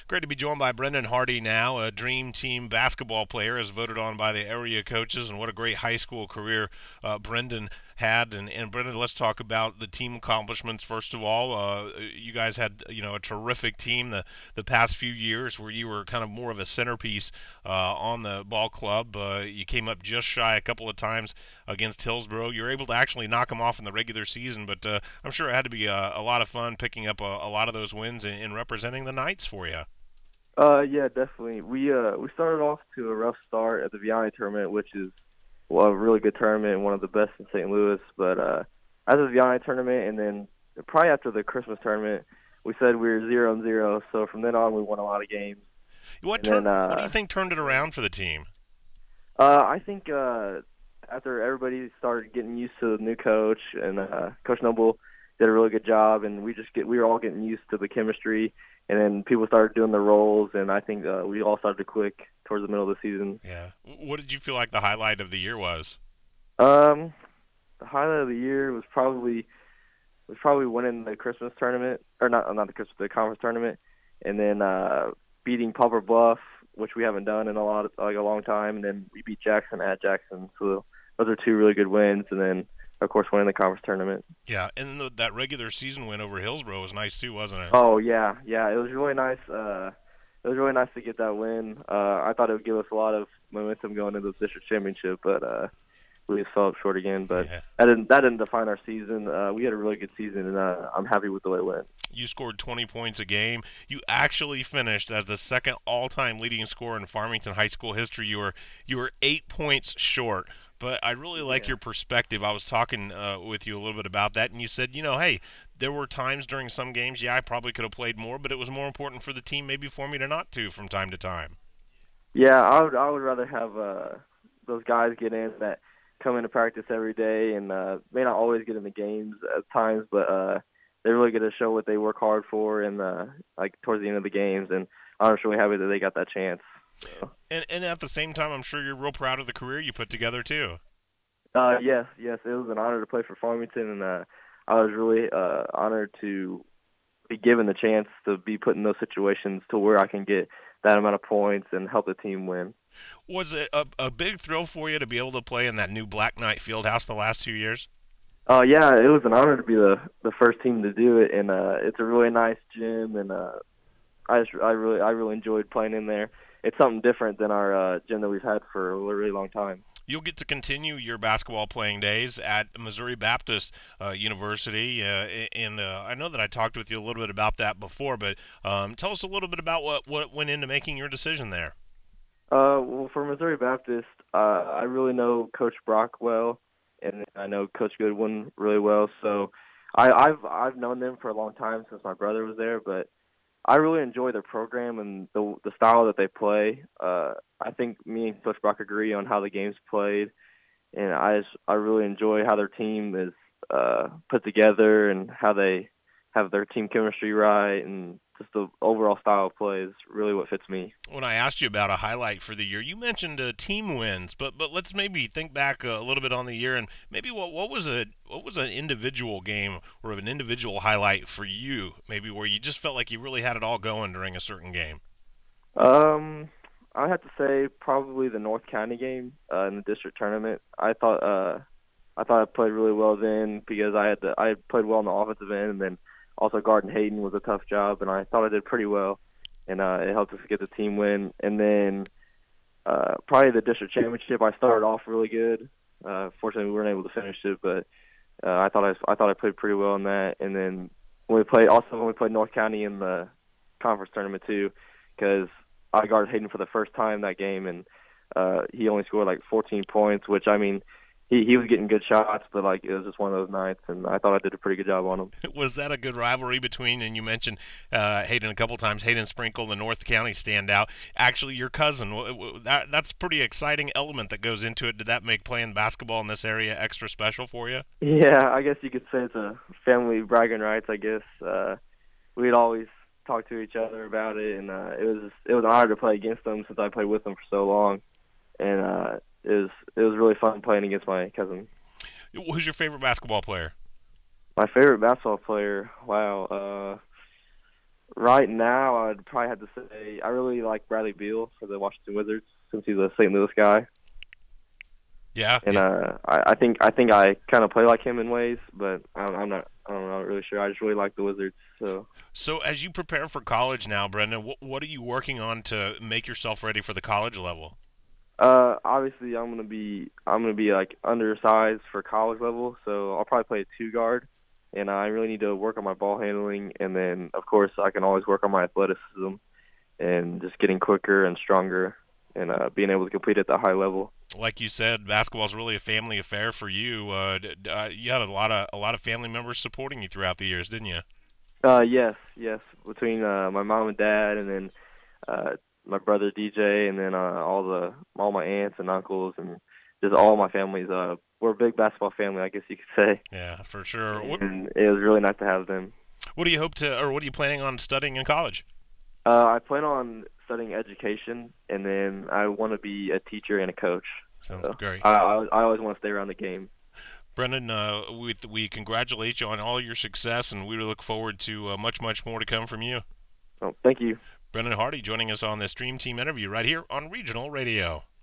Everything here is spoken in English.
Great to be joined by Brendan Hardy now, a dream team basketball player, as voted on by the area coaches, and what a great high school career Brendan had. And Brendan, let's talk about the team accomplishments first of all. You guys had a terrific team the past few years, where you were kind of more of a centerpiece on the ball club. You came up just shy a couple of times against Hillsboro. You were able to actually knock them off in the regular season, but I'm sure it had to be a lot of fun picking up a lot of those wins and representing the Knights for you. Yeah, definitely. We started off to a rough start at the Vianney tournament, which is a really good tournament and one of the best in St. Louis. But after the Vianney tournament, and then probably after the Christmas tournament, we said we were 0-0. So from then on, we won a lot of games. What And then turn? What do you think turned it around for the team? I think after everybody started getting used to the new coach, and Coach Noble did a really good job, and we were all getting used to the chemistry, and then people started doing their roles, and I think we all started to click towards the middle of the season. Yeah. What did you feel like the highlight of the year was? Um, the highlight of the year was probably winning the Christmas tournament, or not the Christmas, the conference tournament, and then beating Poplar Bluff, which we haven't done in a long time, and then we beat Jackson at Jackson. So those are two really good wins, and then of course winning the conference tournament. Yeah, and that regular season win over Hillsboro was nice too, wasn't it? Oh yeah, yeah, it was really nice. It was really nice to get that win. I thought it would give us a lot of momentum going into the district championship, but we just fell up short again. But Yeah. that didn't define our season. We had a really good season, and I'm happy with the way it went. You scored 20 points a game. You actually finished as the second all-time leading scorer in Farmington High School history. You were 8 points short. But I really like Yeah. your perspective. I was talking with you a little bit about that, and you said, hey, there were times during some games, yeah, I probably could have played more, but it was more important for the team maybe for me to not to from time to time. Yeah, I would rather have those guys get in that come into practice every day and may not always get in the games at times, but they really get to show what they work hard for and like towards the end of the games. And I'm just really happy that they got that chance. So, And at the same time, I'm sure you're real proud of the career you put together too. yes, yes, it was an honor to play for Farmington, and I was really honored to be given the chance to be put in those situations to where I can get that amount of points and help the team win. Was it a big thrill for you to be able to play in that new Black Knight Fieldhouse the last 2 years? Yeah, it was an honor to be the first team to do it, and it's a really nice gym, and I really enjoyed playing in there. It's something different than our gym that we've had for a really long time. You'll get to continue your basketball playing days at Missouri Baptist University, and I know that I talked with you a little bit about that before, but tell us a little bit about what went into making your decision there. Well, for Missouri Baptist, I really know Coach Brock well, and I know Coach Goodwin really well. So I've known them for a long time since my brother was there, but I really enjoy their program and the style that they play. I think me and Coach Brock agree on how the game's played, and I really enjoy how their team is put together and how they have their team chemistry right, and just the overall style of play is really what fits me. When I asked you about a highlight for the year, you mentioned team wins, but let's maybe think back a little bit on the year and maybe what was an individual game or an individual highlight for you, maybe where you just felt like you really had it all going during a certain game. Um, I have to say probably the North County game in the district tournament. I thought I played really well then because I had played well on the offensive end, and then also guarding Hayden was a tough job, and I thought I did pretty well, and it helped us get the team win. And then probably the district championship, I started off really good. Fortunately, we weren't able to finish it, but I thought I played pretty well in that. And then when we played North County in the conference tournament too, because I guarded Hayden for the first time that game, and he only scored like 14 points, which I mean, he was getting good shots, but like it was just one of those nights, and I thought I did a pretty good job on him. Was that a good rivalry between? And you mentioned Hayden a couple times. Hayden Sprinkle, the North County standout. Actually, your cousin. That's a pretty exciting element that goes into it. Did that make playing basketball in this area extra special for you? Yeah, I guess you could say it's a family bragging rights. I guess we'd always talk to each other about it, and it was an honor to play against them since I played with them for so long, and it was really fun playing against my cousin. Who's your favorite basketball player? My favorite basketball player, wow. Right now, I'd probably have to say I really like Bradley Beal for the Washington Wizards since he's a St. Louis guy, Yeah, and yeah. I think I kind of play like him in ways, but I'm not really sure. I just really like the Wizards. So So as you prepare for college now, Brendan, what are you working on to make yourself ready for the college level? obviously I'm gonna be like undersized for college level, so I'll probably play a two guard, and I really need to work on my ball handling, and then of course I can always work on my athleticism and just getting quicker and stronger, and being able to compete at the high level. Like you said, basketball is really a family affair for you. You had a lot of family members supporting you throughout the years, didn't you? Yes, yes. Between my mom and dad, and then my brother DJ, and then all my aunts and uncles, and just all my families. We're a big basketball family, I guess you could say, Yeah, for sure. and it was really nice to have them. What do you hope to, or what are you planning on studying in college? I plan on studying education, and then I want to be a teacher and a coach. Sounds So great. I always want to stay around the game. Brendan, we congratulate you on all your success, and we look forward to much more to come from you. So thank you. Brendan Hardy joining us on this Dream Team interview right here on Regional Radio.